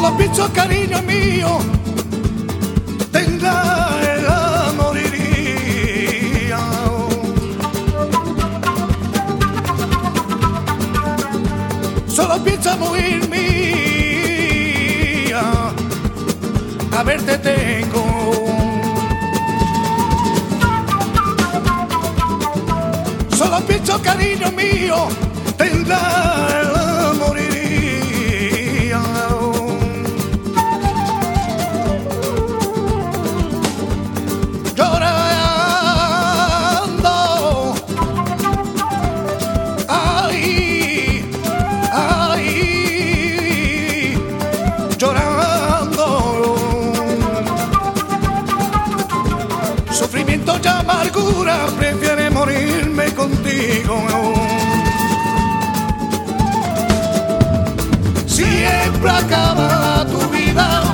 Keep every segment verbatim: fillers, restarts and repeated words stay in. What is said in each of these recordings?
Solo pienso, cariño mío, tendrá el moriría. Solo pienso morir mía, a verte tengo. Solo pienso, cariño mío, tendrá el moriría. Llorando, ay, ay, llorando, sufrimiento y amargura, prefiere morirme contigo. Siempre acaba tu vida,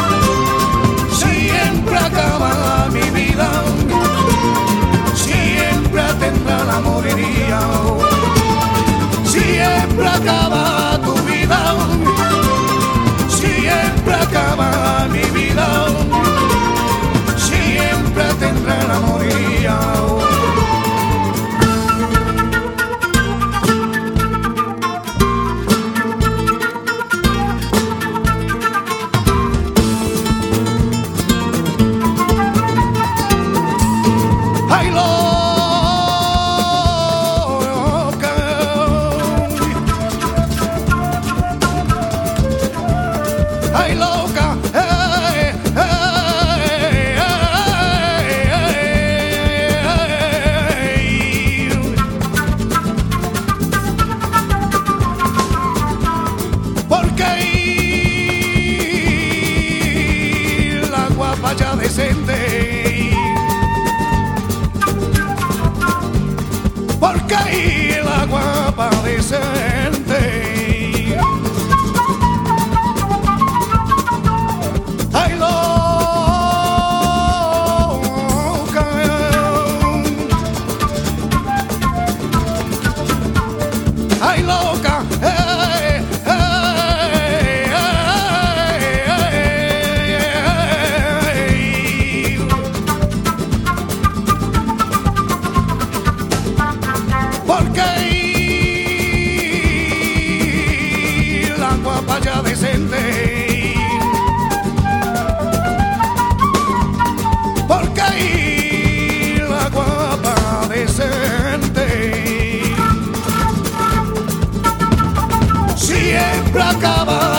siempre acaba mi vida, siempre tendrá la moriría. Siempre acaba tu vida, siempre acaba mi vida, siempre tendrá la moriría. Ay, loca, ay, loca, hey, hey, hey, hey. Porque la guapa ya decente, porque ahí la guapa decente. Ay, loca, ay, loca, hey, hey, hey, hey. Porque ahí la guapa ya decente, porque ahí la guapa decente, siempre acaba